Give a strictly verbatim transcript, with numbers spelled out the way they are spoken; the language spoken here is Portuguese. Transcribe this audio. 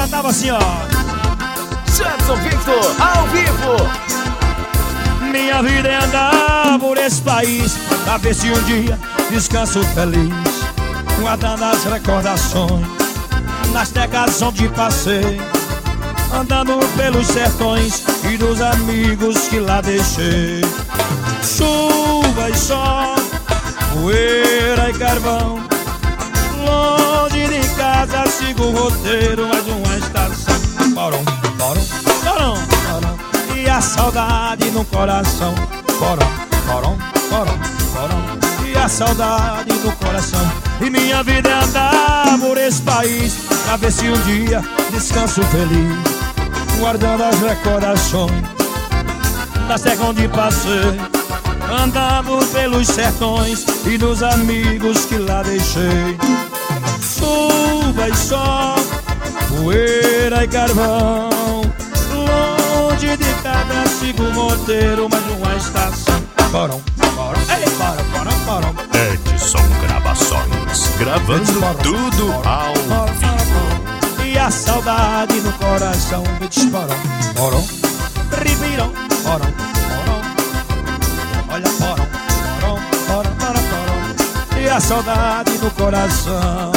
cantava assim, ó. Jadson Victor, ao vivo. Minha vida é andar por esse país pra ver se um dia descanso feliz, guardando as recordações nas terras onde passei, andando pelos sertões e dos amigos que lá deixei. Chuva e sol, poeira e carvão, longe de casa sigo o roteiro, mais uma estação. Porão, porão, porão, porão, e a saudade no coração. Porão, porão, porão, porão, e a saudade no coração. E minha vida é andar por esse país pra ver se um dia descanso feliz, guardando as recordações das terras onde passei, andando pelos sertões e dos amigos que lá deixei. Chuva e sol, poeira e carvão, longe de cada sigo o roteiro, mais uma estação. Porão, porão, ei, porão, porão, porão. Edson Gravações, gravando tudo ao vivo. E a saudade no coração. Porão, porão, ripirão, porão, porão. Olha, porão, porão, porão, porão, porão. E a saudade no coração.